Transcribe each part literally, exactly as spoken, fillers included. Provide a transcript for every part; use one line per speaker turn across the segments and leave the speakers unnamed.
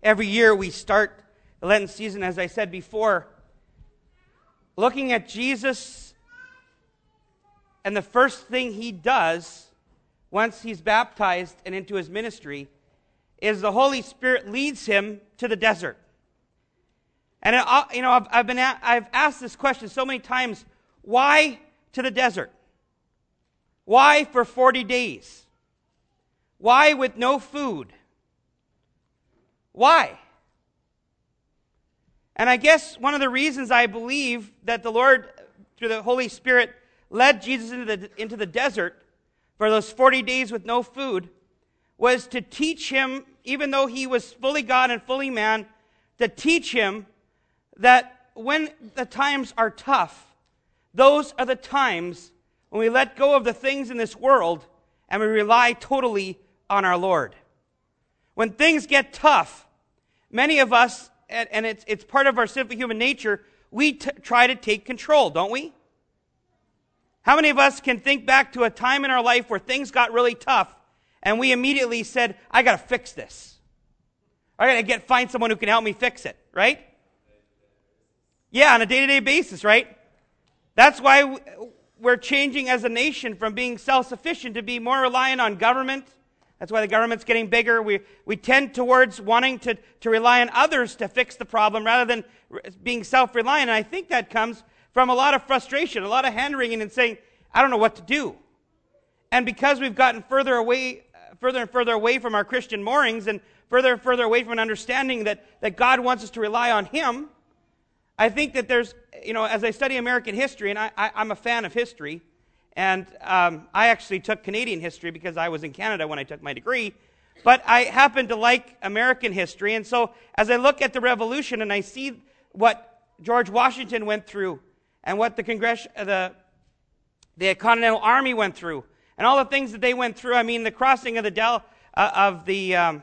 every year we start the Lenten season, as I said before, looking at Jesus, and the first thing he does once he's baptized and into his ministry is the Holy Spirit leads him to the desert. And it, you know, I've, I've been a, I've asked this question so many times: why to the desert? Why for forty days? Why with no food? Why? And I guess one of the reasons I believe that the Lord, through the Holy Spirit, led Jesus into the, into the desert for those forty days with no food was to teach him, even though he was fully God and fully man, to teach him that when the times are tough, those are the times when we let go of the things in this world and we rely totally on our Lord. When things get tough, many of us, and, and it's, it's part of our sinful human nature, we t- try to take control, don't we? How many of us can think back to a time in our life where things got really tough and we immediately said, I got to fix this. I got to get find someone who can help me fix it, right? Yeah, on a day-to-day basis, right? That's why we're changing as a nation from being self-sufficient to be more reliant on government. That's why the government's getting bigger. We we tend towards wanting to, to rely on others to fix the problem rather than being self-reliant. And I think that comes from a lot of frustration, a lot of hand-wringing and saying, I don't know what to do. And because we've gotten further away, further and further away from our Christian moorings and further and further away from an understanding that, that God wants us to rely on Him, I think that there's, you know, as I study American history, and I, I, I'm a fan of history, and um, I actually took Canadian history because I was in Canada when I took my degree, but I happen to like American history, and so as I look at the Revolution and I see what George Washington went through and what the Congress, the, the Continental Army went through, and all the things that they went through, I mean, the crossing of the Del, uh, of the, um,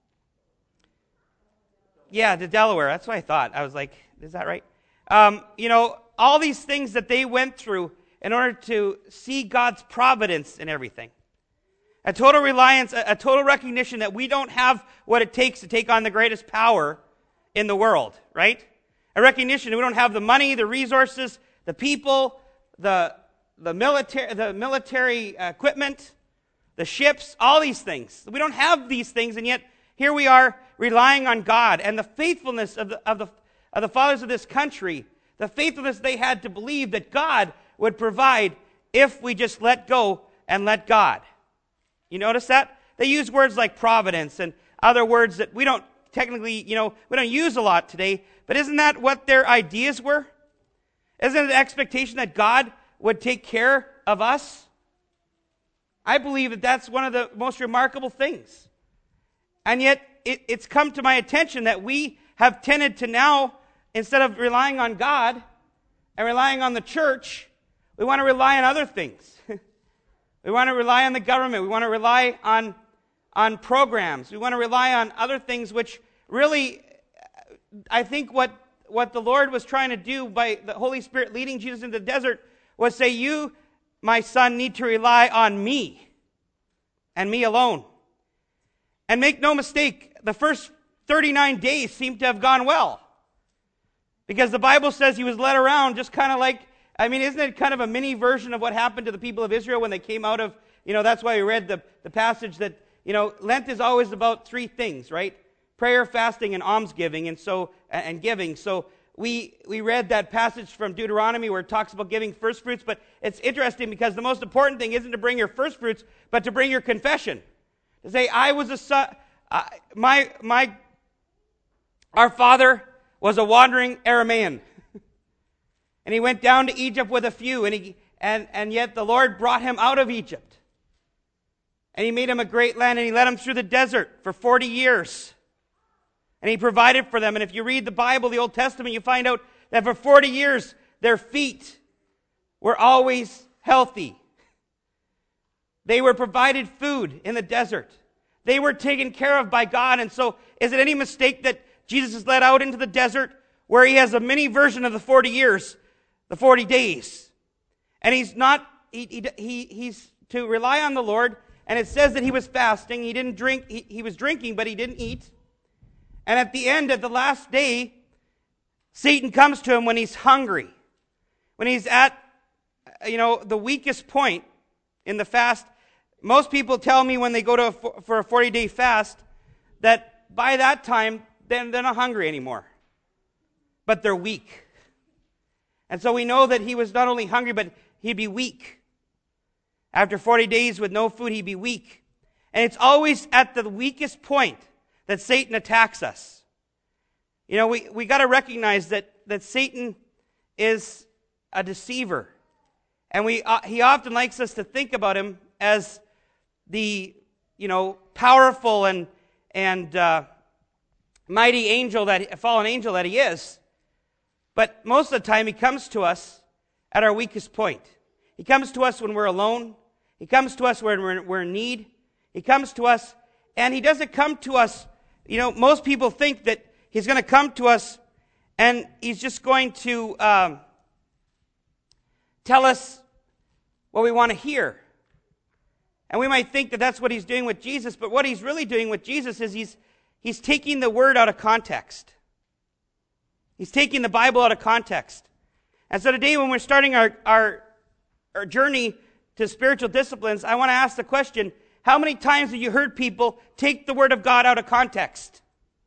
yeah, the Delaware, that's what I thought. I was like, is that right? Um, you know, all these things that they went through in order to see God's providence in everything. A total reliance, a, a total recognition that we don't have what it takes to take on the greatest power in the world, right? A recognition that we don't have the money, the resources, the people, the the military, the military equipment, the ships, all these things. We don't have these things, and yet here we are relying on God and the faithfulness of the of the of the fathers of this country, the faithfulness they had to believe that God would provide if we just let go and let God. You notice that? They use words like providence and other words that we don't technically, you know, we don't use a lot today, but isn't that what their ideas were? Isn't it the expectation that God would take care of us? I believe that that's one of the most remarkable things. And yet, it, it's come to my attention that we have tended to now, instead of relying on God and relying on the church, we want to rely on other things. We want to rely on the government. We want to rely on, on programs. We want to rely on other things which really, I think what, what the Lord was trying to do by the Holy Spirit leading Jesus into the desert was say, you, my son, need to rely on me and me alone. And make no mistake, the first thirty-nine days seem to have gone well. Because the Bible says he was led around just kind of like, I mean, isn't it kind of a mini version of what happened to the people of Israel when they came out of, you know, that's why we read the, the passage that, you know, Lent is always about three things, right? Prayer, fasting, and almsgiving, and so, and giving. So we, we read that passage from Deuteronomy where it talks about giving first fruits, but it's interesting because the most important thing isn't to bring your first fruits, but to bring your confession. To say, I was a son, uh, my, my, our father was a wandering Aramean. And he went down to Egypt with a few, and he and, and yet the Lord brought him out of Egypt. And he made him a great land, and he led him through the desert for forty years. And he provided for them. And if you read the Bible, the Old Testament, you find out that for forty years, their feet were always healthy. They were provided food in the desert. They were taken care of by God. And so, is it any mistake that Jesus is led out into the desert where he has a mini version of the forty years, the forty days? And he's not, he, he, he he's to rely on the Lord. And it says that he was fasting. He didn't drink, he, he was drinking, but he didn't eat. And at the end, at the last day, Satan comes to him when he's hungry. When he's at, you know, the weakest point in the fast. Most people tell me when they go to a, for a forty-day fast that by that time, then they're not hungry anymore. But they're weak. And so we know that he was not only hungry, but he'd be weak. After forty days with no food, he'd be weak. And it's always at the weakest point that Satan attacks us. You know, we, we got to recognize that, that Satan is a deceiver. And we uh, he often likes us to think about him as the, you know, powerful and and uh, mighty angel, that fallen angel that he is. But most of the time, he comes to us at our weakest point. He comes to us when we're alone. He comes to us when we're, we're in need. He comes to us, and he doesn't come to us. You know, most people think that he's going to come to us, and he's just going to um, tell us what we want to hear. And we might think that that's what he's doing with Jesus, but what he's really doing with Jesus is he's he's taking the word out of context. He's taking the Bible out of context. And so today, when we're starting our, our, our journey to spiritual disciplines, I want to ask the question, how many times have you heard people take the Word of God out of context?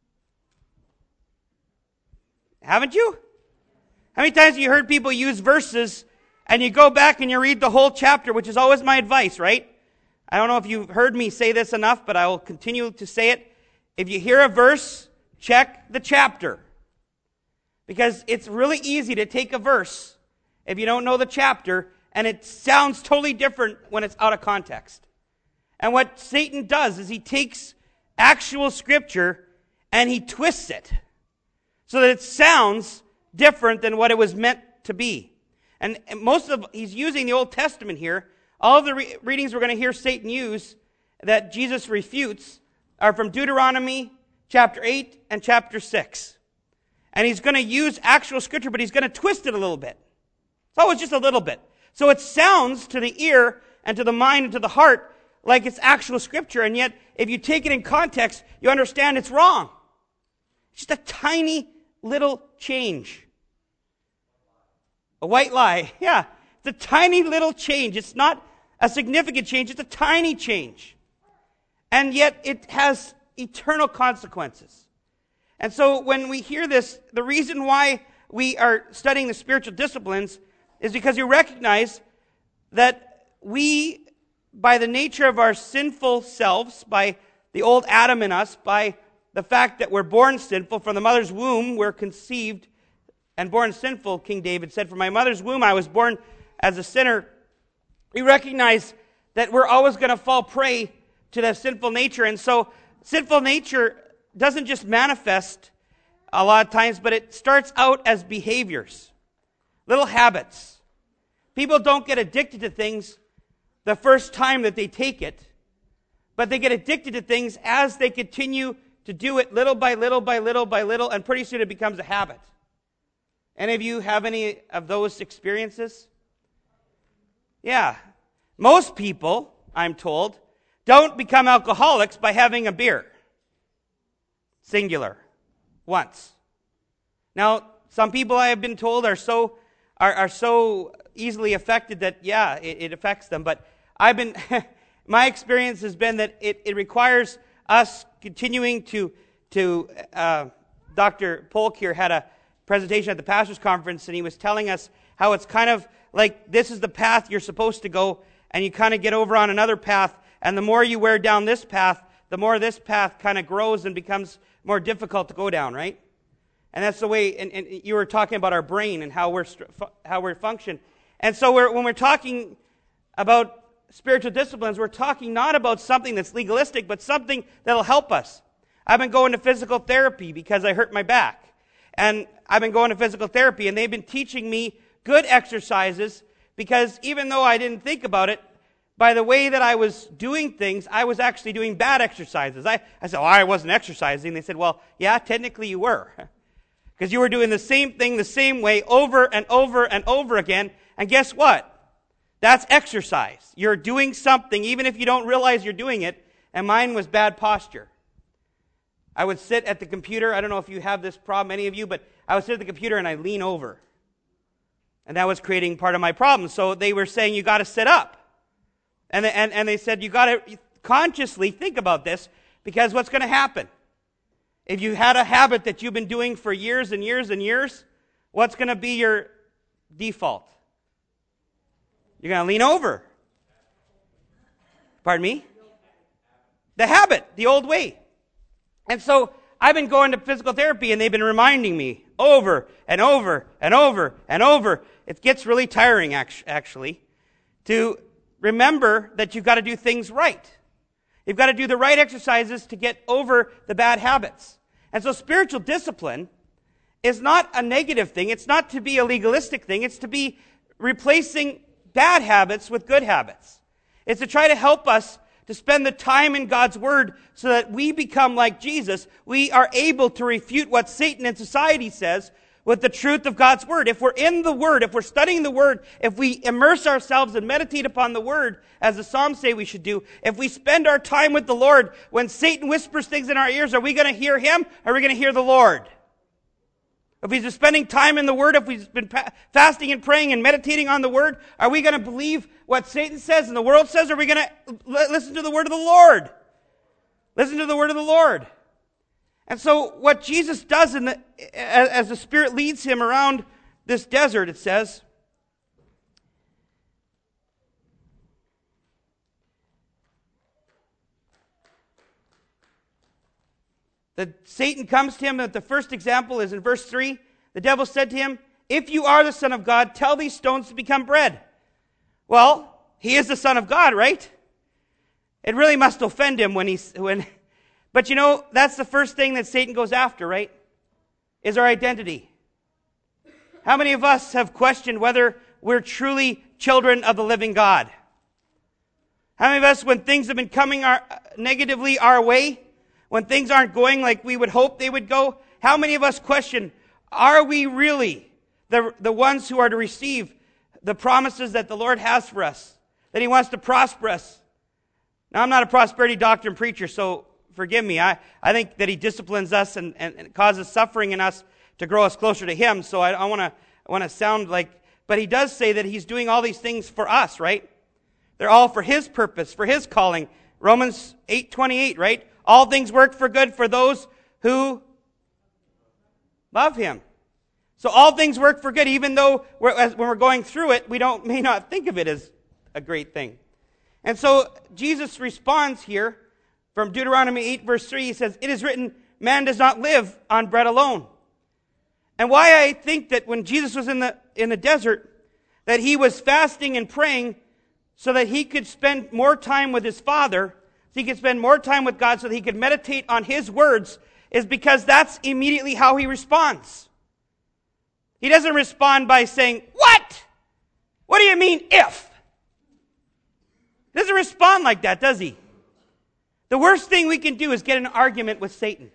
Haven't you? How many times have you heard people use verses and you go back and you read the whole chapter, which is always my advice, right? I don't know if you've heard me say this enough, but I will continue to say it. If you hear a verse, check the chapter. Because it's really easy to take a verse, if you don't know the chapter, and it sounds totally different when it's out of context. And what Satan does is he takes actual scripture and he twists it so that it sounds different than what it was meant to be. And most of, he's using the Old Testament here. All of the re- readings we're going to hear Satan use that Jesus refutes are from Deuteronomy chapter eight and chapter six. And he's going to use actual scripture, but he's going to twist it a little bit. It's always just a little bit. So it sounds to the ear and to the mind and to the heart like it's actual scripture, and yet if you take it in context, you understand it's wrong. It's just a tiny little change. A white lie. Yeah, it's a tiny little change. It's not a significant change. It's a tiny change. And yet it has eternal consequences. And so when we hear this, the reason why we are studying the spiritual disciplines is because you recognize that we, by the nature of our sinful selves, by the old Adam in us, by the fact that we're born sinful, from the mother's womb we're conceived and born sinful, King David said, from my mother's womb I was born as a sinner. We recognize that we're always going to fall prey to that sinful nature. And so sinful nature doesn't just manifest a lot of times, but it starts out as behaviors, little habits. People don't get addicted to things the first time that they take it, but they get addicted to things as they continue to do it little by little by little by little, and pretty soon it becomes a habit. Any of you have any of those experiences? Yeah. Most people, I'm told, don't become alcoholics by having a beer. Singular. Once. Now, some people I have been told are so are, are so easily affected that, yeah, it, it affects them. But I've been, my experience has been that it, it requires us continuing to, to uh, Doctor Polk here had a presentation at the Pastors Conference, and he was telling us how it's kind of like this is the path you're supposed to go, and you kind of get over on another path, and the more you wear down this path, the more this path kind of grows and becomes more difficult to go down, right? And that's the way, and, and you were talking about our brain and how we're how we function. And so we're, when we're talking about spiritual disciplines, we're talking not about something that's legalistic, but something that'll help us. I've been going to physical therapy because I hurt my back. And I've been going to physical therapy, and they've been teaching me good exercises because even though I didn't think about it, by the way that I was doing things, I was actually doing bad exercises. I, I said, oh, I wasn't exercising. They said, well, yeah, technically you were. Because you were doing the same thing the same way over and over and over again. And guess what? That's exercise. You're doing something even if you don't realize you're doing it. And mine was bad posture. I would sit at the computer. I don't know if you have this problem, any of you, but I would sit at the computer and I lean over. And that was creating part of my problem. So they were saying, you got to sit up. And, and, and they said, you got to consciously think about this, because what's going to happen? If you had a habit that you've been doing for years and years and years, what's going to be your default? You're going to lean over. Pardon me? The habit, the old way. And so I've been going to physical therapy, and they've been reminding me over and over and over and over. It gets really tiring, actually, to remember that you've got to do things right. You've got to do the right exercises to get over the bad habits. And so spiritual discipline is not a negative thing. It's not to be a legalistic thing. It's to be replacing bad habits with good habits. It's to try to help us to spend the time in God's Word so that we become like Jesus. We are able to refute what Satan and society says with the truth of God's Word. If we're in the Word, if we're studying the Word, if we immerse ourselves and meditate upon the Word, as the Psalms say we should do, if we spend our time with the Lord, when Satan whispers things in our ears, are we going to hear him, or are we going to hear the Lord? If we've been spending time in the Word, if we've been fasting and praying and meditating on the Word, are we going to believe what Satan says and the world says, or are we going to listen to the Word of the Lord? Listen to the Word of the Lord. And so what Jesus does in the, as the Spirit leads him around this desert, it says, that Satan comes to him, and the first example is in verse three. The devil said to him, if you are the Son of God, tell these stones to become bread. Well, he is the Son of God, right? It really must offend him when he's, when, but you know, that's the first thing that Satan goes after, right? Is our identity. How many of us have questioned whether we're truly children of the living God? How many of us, when things have been coming our, negatively our way, when things aren't going like we would hope they would go, how many of us question, are we really the, the ones who are to receive the promises that the Lord has for us, that He wants to prosper us? Now, I'm not a prosperity doctrine preacher, so forgive me. I, I think that He disciplines us and, and, and causes suffering in us to grow us closer to Him, so I, I want to I want to sound like, but He does say that He's doing all these things for us, right? They're all for His purpose, for His calling. Romans eight twenty-eight, right? All things work for good for those who love Him. So all things work for good, even though we're, as, when we're going through it, we don't may not think of it as a great thing. And so Jesus responds here from Deuteronomy eight verse three. He says, it is written, man does not live on bread alone. And why I think that when Jesus was in the in the desert, that He was fasting and praying so that He could spend more time with His Father, so He could spend more time with God, so that He could meditate on His words, is because that's immediately how He responds. He doesn't respond by saying, what? What do you mean, if? He doesn't respond like that, does He? The worst thing we can do is get in an argument with Satan.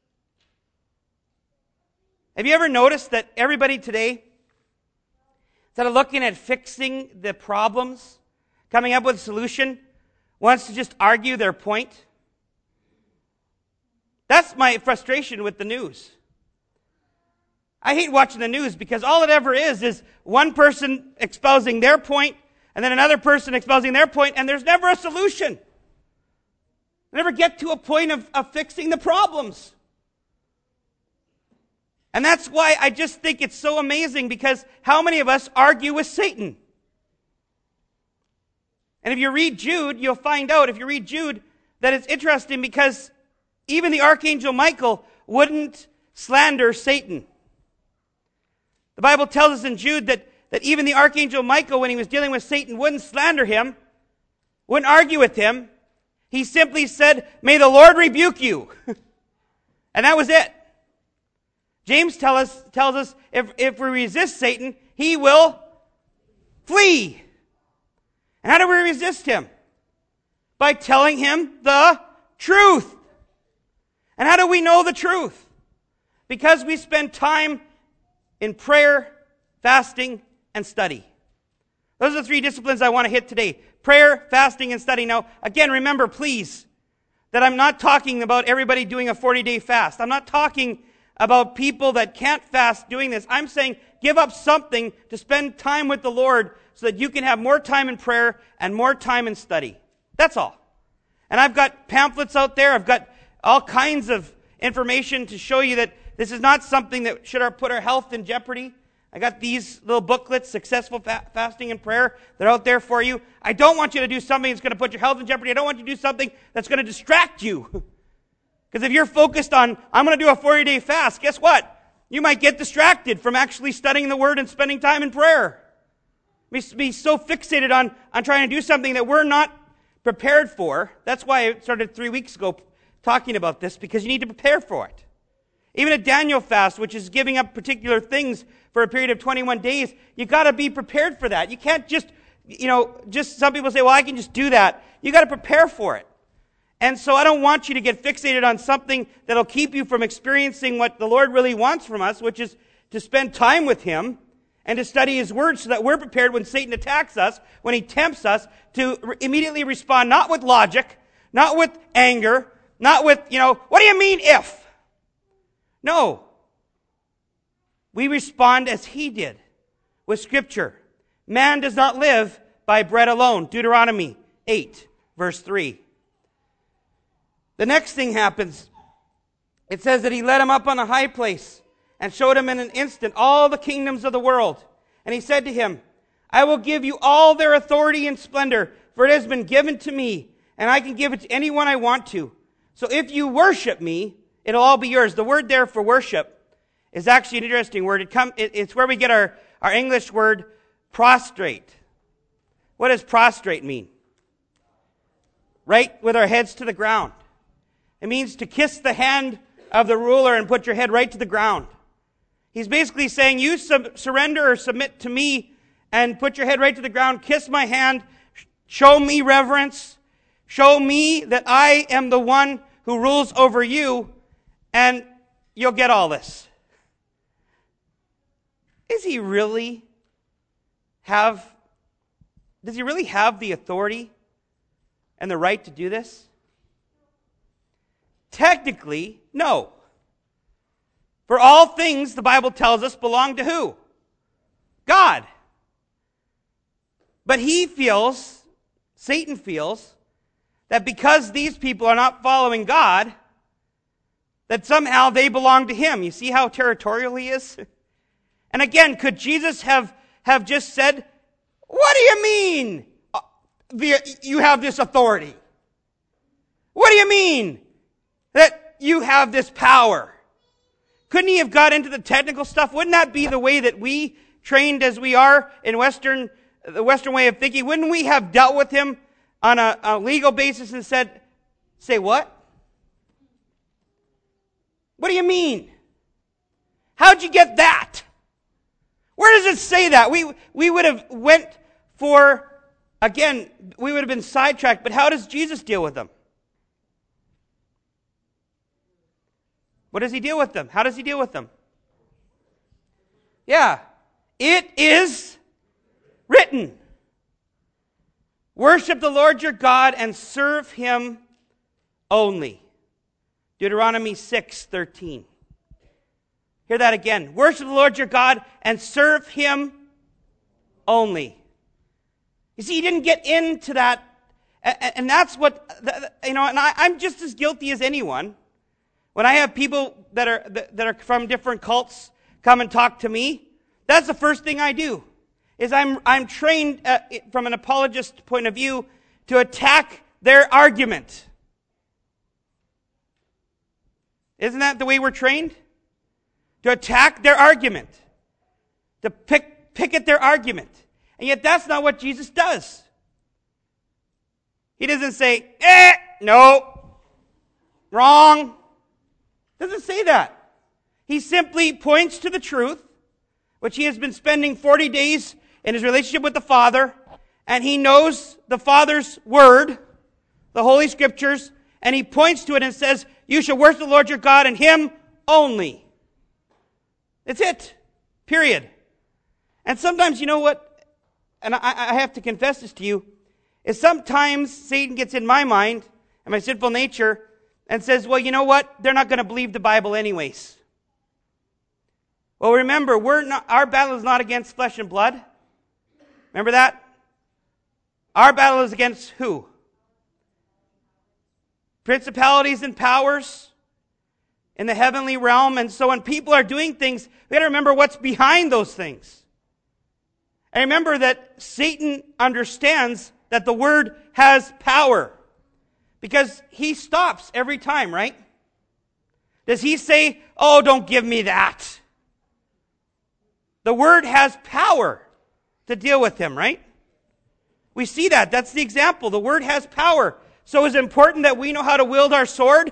Have you ever noticed that everybody today, instead of looking at fixing the problems, coming up with a solution, wants to just argue their point? That's my frustration with the news. I hate watching the news because all it ever is is one person espousing their point and then another person espousing their point, and there's never a solution. They never get to a point of, of fixing the problems. And that's why I just think it's so amazing, because how many of us argue with Satan? And if you read Jude, you'll find out, if you read Jude, that it's interesting because even the Archangel Michael wouldn't slander Satan. The Bible tells us in Jude that, that even the Archangel Michael, when he was dealing with Satan, wouldn't slander him, wouldn't argue with him. He simply said, may the Lord rebuke you. And that was it. James tell us, tells us if, if we resist Satan, he will flee. And how do we resist him? By telling him the truth. And how do we know the truth? Because we spend time in prayer, fasting, and study. Those are the three disciplines I want to hit today. Prayer, fasting, and study. Now, again, remember, please, that I'm not talking about everybody doing a forty-day fast. I'm not talking about people that can't fast doing this. I'm saying give up something to spend time with the Lord so that you can have more time in prayer and more time in study. That's all. And I've got pamphlets out there. I've got all kinds of information to show you that this is not something that should put our health in jeopardy. I got these little booklets, Successful fa- Fasting and Prayer. They're out there for you. I don't want you to do something that's going to put your health in jeopardy. I don't want you to do something that's going to distract you. Because if you're focused on, I'm going to do a forty-day fast, guess what? You might get distracted from actually studying the Word and spending time in prayer. We be so fixated on, on trying to do something that we're not prepared for. That's why I started three weeks ago talking about this, because you need to prepare for it. Even a Daniel fast, which is giving up particular things for a period of twenty-one days, you got to be prepared for that. You can't just, you know, just some people say, well, I can just do that. You got to prepare for it. And so I don't want you to get fixated on something that'll keep you from experiencing what the Lord really wants from us, which is to spend time with Him and to study His Word so that we're prepared when Satan attacks us, when he tempts us, to re- immediately respond not with logic, not with anger, not with, you know, what do you mean if? No. We respond as He did with Scripture. Man does not live by bread alone. Deuteronomy eight, verse three. The next thing happens. It says that He led him up on a high place and showed him in an instant all the kingdoms of the world. And He said to him, I will give you all their authority and splendor, for it has been given to me, and I can give it to anyone I want to. So if you worship me, it'll all be yours. The word there for worship is actually an interesting word. It come, it, it's where we get our, our English word prostrate. What does prostrate mean? Right with our heads to the ground. It means to kiss the hand of the ruler and put your head right to the ground. He's basically saying, you sub- surrender or submit to me and put your head right to the ground, kiss my hand, show me reverence, show me that I am the one who rules over you, and you'll get all this. Is He really have, does He really have the authority and the right to do this? Technically, no. For all things, the Bible tells us, belong to who? God. But he feels, Satan feels, that because these people are not following God, that somehow they belong to him. You see how territorial he is? And again, could Jesus have, have just said, what do you mean you have this authority? What do you mean that you have this power? Couldn't he have got into the technical stuff? Wouldn't that be the way that we, trained as we are in Western, the Western way of thinking, wouldn't we have dealt with him on a, a legal basis and said, say what? What do you mean? How'd you get that? Where does it say that? We, we would have went for, again, we would have been sidetracked, but how does Jesus deal with them? What does he deal with them? How does he deal with them? Yeah. It is written. Worship the Lord your God and serve him only. Deuteronomy six thirteen. Hear that again. Worship the Lord your God and serve him only. You see, he didn't get into that. And that's what, you know, and I, I'm just as guilty as anyone. When I have people that are that are from different cults come and talk to me, that's the first thing I do. Is I'm I'm trained uh, from an apologist point of view to attack their argument. Isn't that the way we're trained? To attack their argument. To pick pick at their argument. And yet that's not what Jesus does. He doesn't say, eh, no, wrong. Doesn't say that. He simply points to the truth, which he has been spending forty days in his relationship with the Father, and he knows the Father's word, the Holy Scriptures, and he points to it and says, you shall worship the Lord your God and him only. That's it. Period. And sometimes, you know what, and I, I have to confess this to you, is sometimes Satan gets in my mind and my sinful nature and says, well, you know what? They're not going to believe the Bible anyways. Well, remember, we're not, our battle is not against flesh and blood. Remember that? Our battle is against who? Principalities and powers in the heavenly realm. And so when people are doing things, we got to remember what's behind those things. And remember that Satan understands that the word has power. Because he stops every time, right? Does he say, oh, don't give me that? The word has power to deal with him, right? We see that. That's the example. The word has power. So is it important that we know how to wield our sword?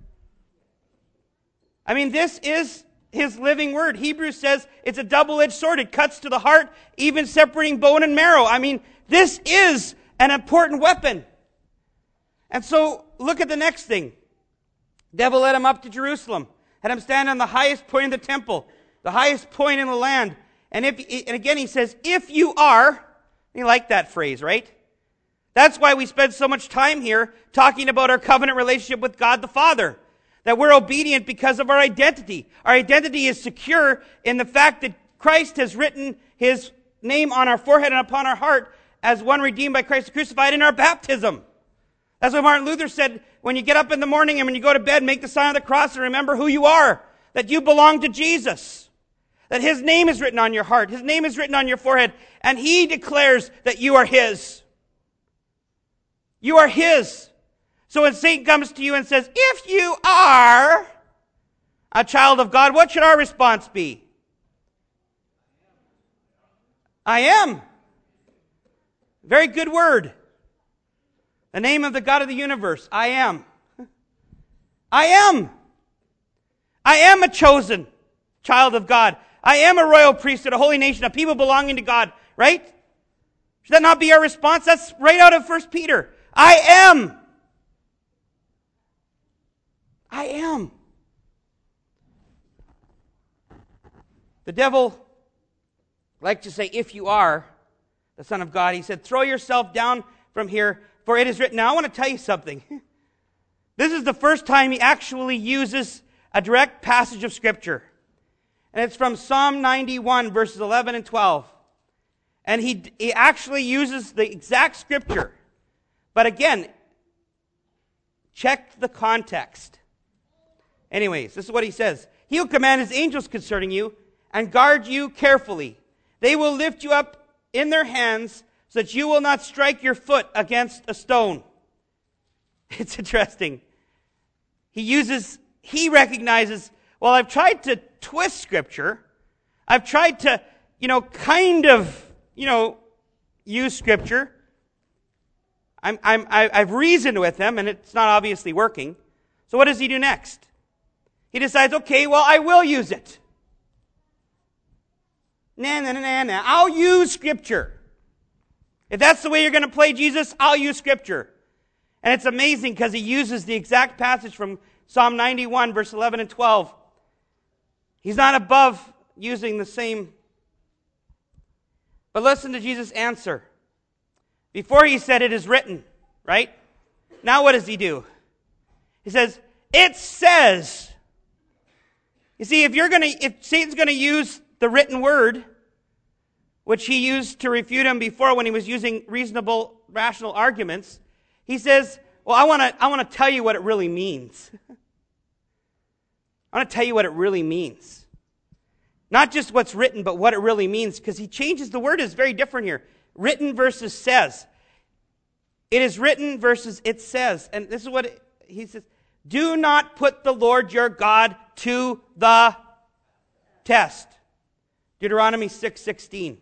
I mean, this is his living word. Hebrews says it's a double-edged sword. It cuts to the heart, even separating bone and marrow. I mean, this is an important weapon. And so, look at the next thing. Devil led him up to Jerusalem, had him stand on the highest point of the temple, the highest point in the land. And if, and again he says, if you are, you like that phrase, right? That's why we spend so much time here talking about our covenant relationship with God the Father. That we're obedient because of our identity. Our identity is secure in the fact that Christ has written his name on our forehead and upon our heart as one redeemed by Christ crucified in our baptism. That's what Martin Luther said, when you get up in the morning and when you go to bed, make the sign of the cross and remember who you are. That you belong to Jesus. That his name is written on your heart. His name is written on your forehead. And he declares that you are his. You are his. So when Satan comes to you and says, if you are a child of God, what should our response be? I am. Very good word. The name of the God of the universe. I am. I am. I am a chosen child of God. I am a royal priesthood, a holy nation, a people belonging to God. Right? Should that not be our response? That's right out of First Peter. I am. I am. The devil liked to say, if you are the Son of God, he said, throw yourself down from here, for it is written. Now, I want to tell you something. This is the first time he actually uses a direct passage of Scripture. And it's from Psalm ninety-one, verses eleven and twelve. And he, he actually uses the exact Scripture. But again, check the context. Anyways, this is what he says. He will command his angels concerning you and guard you carefully. They will lift you up in their hands so that you will not strike your foot against a stone. It's interesting. He uses, he recognizes, well, I've tried to twist Scripture. I've tried to, you know, kind of, you know, use Scripture. I'm, I'm, I've reasoned with him, and it's not obviously working. So what does he do next? He decides, okay, well, I will use it. Nah, nah, nah, nah, nah. I'll use Scripture. If that's the way you're going to play Jesus, I'll use Scripture. And it's amazing because he uses the exact passage from Psalm ninety-one, verse eleven and twelve. He's not above using the same. But listen to Jesus' answer. Before he said, it is written, right? Now what does he do? He says, it says. You see, if you're going to, if Satan's going to use the written word, which he used to refute him before when he was using reasonable, rational arguments, he says, well, I want to, I want to tell you what it really means. I want to tell you what it really means. Not just what's written, but what it really means, because he changes the word. Is very different here. Written versus says. It is written versus it says. And this is what it, he says. Do not put the Lord your God to the test. Deuteronomy six sixteen.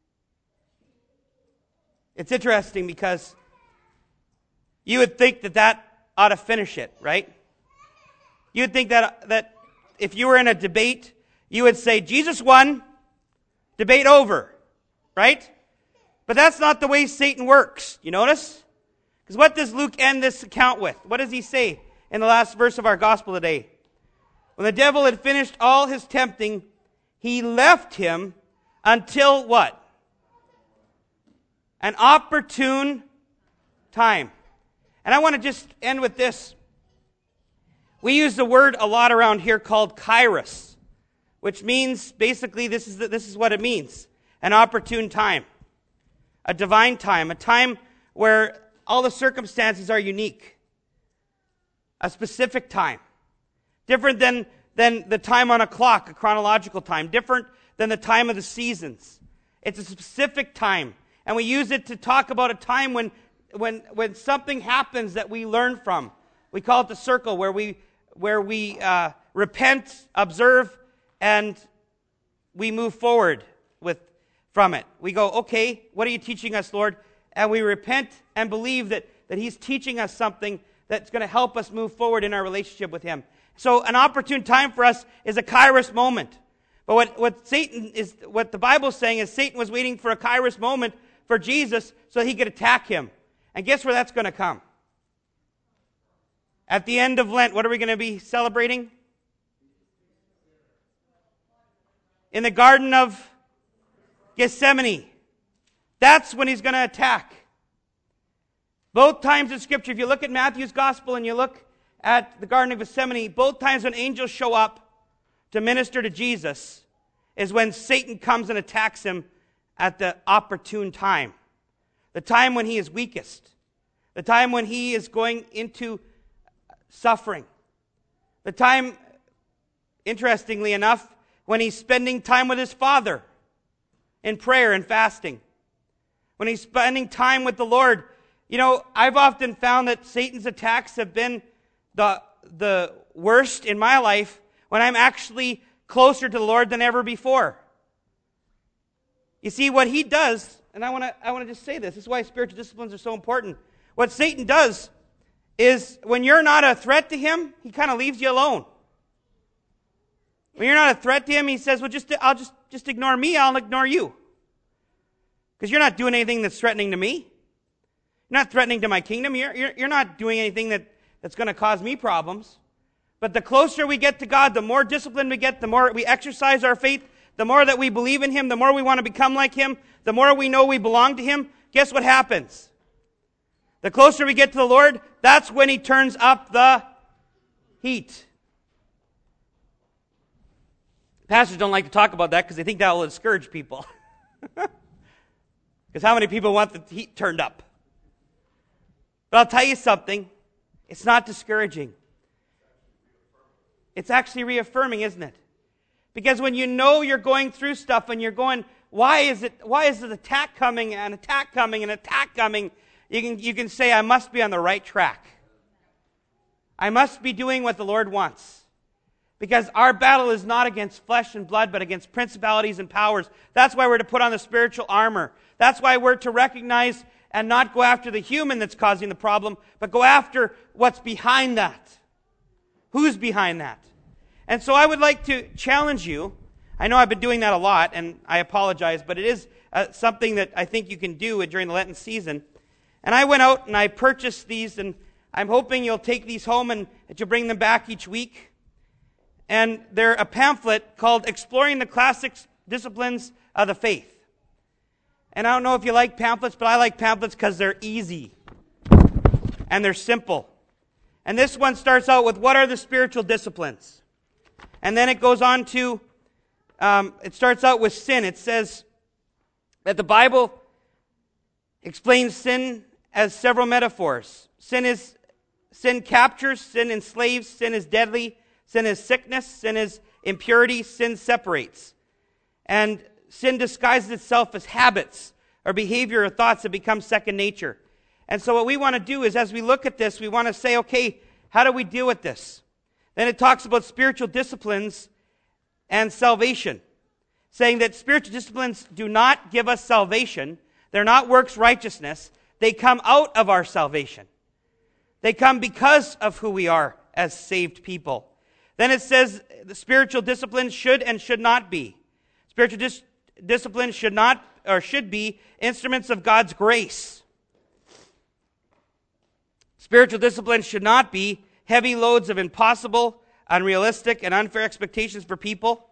It's interesting because you would think that that ought to finish it, right? You would think that, that if you were in a debate, you would say, Jesus won, debate over, right? But that's not the way Satan works. You notice? Because what does Luke end this account with? What does he say in the last verse of our gospel today? When the devil had finished all his tempting, he left him until what? An opportune time. And I want to just end with this. We use the word a lot around here called kairos, which means basically this is the, this is what it means: an opportune time, a divine time, a time where all the circumstances are unique, a specific time, different than than the time on a clock, a chronological time, different than the time of the seasons. It's a specific time, and we use it to talk about a time when when when something happens that we learn from. We call it the circle, where we where we uh, repent, observe, and we move forward with from it. We go, okay, what are you teaching us, Lord? And we repent and believe that, that He's teaching us something that's going to help us move forward in our relationship with Him. So an opportune time for us is a kairos moment. But what, what Satan is, what the Bible's saying is Satan was waiting for a kairos moment for Jesus so he could attack Him. And guess where that's going to come? At the end of Lent, what are we going to be celebrating? In the Garden of Gethsemane. That's when He's going to attack. Both times in Scripture, if you look at Matthew's Gospel and you look at the Garden of Gethsemane, both times when angels show up to minister to Jesus is when Satan comes and attacks Him at the opportune time. The time when he is weakest. The time when he is going into suffering. The time, interestingly enough, when he's spending time with his Father in prayer and fasting. When he's spending time with the Lord. You know, I've often found that Satan's attacks have been the, the worst in my life when I'm actually closer to the Lord than ever before. You see, what he does, and I want to I want to just say this, this is why spiritual disciplines are so important. What Satan does is when you're not a threat to him, he kind of leaves you alone. When you're not a threat to him, he says, well, just I'll just, just ignore me, I'll ignore you. Because you're not doing anything that's threatening to me. You're not threatening to my kingdom. You're, you're, you're not doing anything that, that's going to cause me problems. But the closer we get to God, the more disciplined we get, the more we exercise our faith, the more that we believe in Him, the more we want to become like Him, the more we know we belong to Him, guess what happens? The closer we get to the Lord, that's when He turns up the heat. Pastors don't like to talk about that because they think that will discourage people. Because how many people want the heat turned up? But I'll tell you something, it's not discouraging. It's actually reaffirming, isn't it? Because when you know you're going through stuff and you're going, why is it, why is an attack coming, an attack coming, an attack coming, you can, you can say, I must be on the right track. I must be doing what the Lord wants. Because our battle is not against flesh and blood, but against principalities and powers. That's why we're to put on the spiritual armor. That's why we're to recognize and not go after the human that's causing the problem, but go after what's behind that. Who's behind that? And so I would like to challenge you. I know I've been doing that a lot, and I apologize, but it is uh, something that I think you can do during the Lenten season. And I went out and I purchased these, and I'm hoping you'll take these home and that you'll bring them back each week. And they're a pamphlet called Exploring the Classic Disciplines of the Faith. And I don't know if you like pamphlets, but I like pamphlets because they're easy. And they're simple. And this one starts out with, what are the spiritual disciplines? And then it goes on to, um, it starts out with sin. It says that the Bible explains sin as several metaphors. Sin is, sin captures, sin enslaves, sin is deadly, sin is sickness, sin is impurity, sin separates. And sin disguises itself as habits or behavior or thoughts that become second nature. And so what we want to do is, as we look at this, we want to say, okay, how do we deal with this? Then it talks about spiritual disciplines and salvation, saying that spiritual disciplines do not give us salvation. They're not works righteousness. They come out of our salvation. They come because of who we are as saved people. Then it says the spiritual disciplines should and should not be. Spiritual dis- disciplines should not or should be instruments of God's grace. Spiritual disciplines should not be heavy loads of impossible, unrealistic, and unfair expectations for people.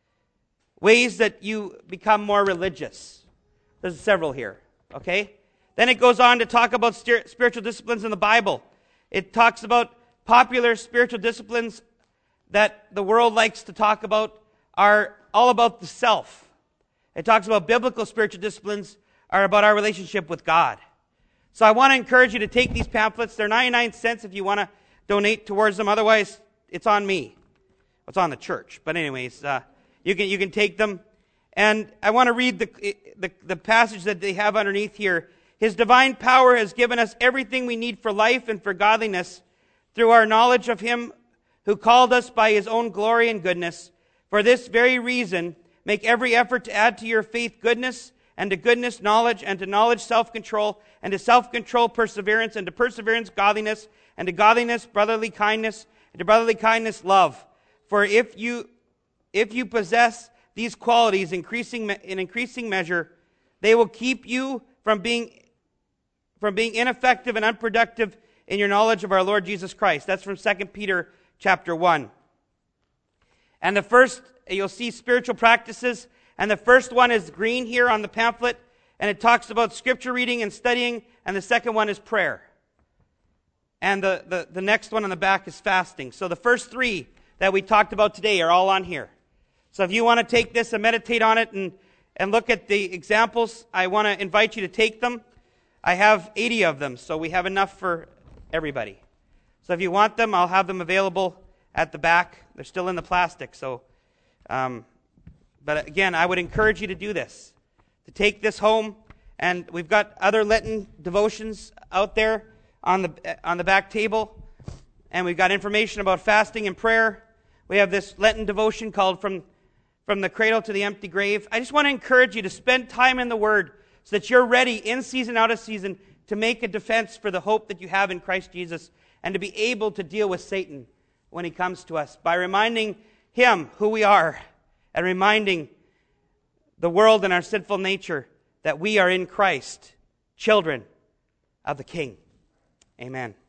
Ways that you become more religious. There's several here, okay? Then it goes on to talk about st- spiritual disciplines in the Bible. It talks about popular spiritual disciplines that the world likes to talk about are all about the self. It talks about biblical spiritual disciplines are about our relationship with God. So I want to encourage you to take these pamphlets. They're ninety-nine cents if you want to donate towards them. Otherwise, it's on me. It's on the church. But anyways, uh, you can you can take them. And I want to read the, the the passage that they have underneath here. His divine power has given us everything we need for life and for godliness through our knowledge of Him who called us by His own glory and goodness. For this very reason, make every effort to add to your faith goodness, and to goodness knowledge, and to knowledge self-control, and to self-control perseverance, and to perseverance godliness, and to godliness brotherly kindness, and to brotherly kindness love. For if you if you possess these qualities increasing in increasing measure, they will keep you from being from being ineffective and unproductive in your knowledge of our Lord Jesus Christ. That's from Second Peter chapter one. And the first, you'll see spiritual practices, and the first one is green here on the pamphlet, and it talks about scripture reading and studying, and the second one is prayer. And the, the, the next one on the back is fasting. So the first three that we talked about today are all on here. So if you want to take this and meditate on it and, and look at the examples, I want to invite you to take them. I have eighty of them, so we have enough for everybody. So if you want them, I'll have them available at the back. They're still in the plastic. So, um, but again, I would encourage you to do this, to take this home. And we've got other Lenten devotions out there on the on the back table, and we've got information about fasting and prayer. We have this Lenten devotion called From From the Cradle to the Empty Grave. I just want to encourage you to spend time in the Word so that you're ready in season, out of season, to make a defense for the hope that you have in Christ Jesus, and to be able to deal with Satan when he comes to us by reminding him who we are, and reminding the world and our sinful nature that we are in Christ, children of the King. Amen.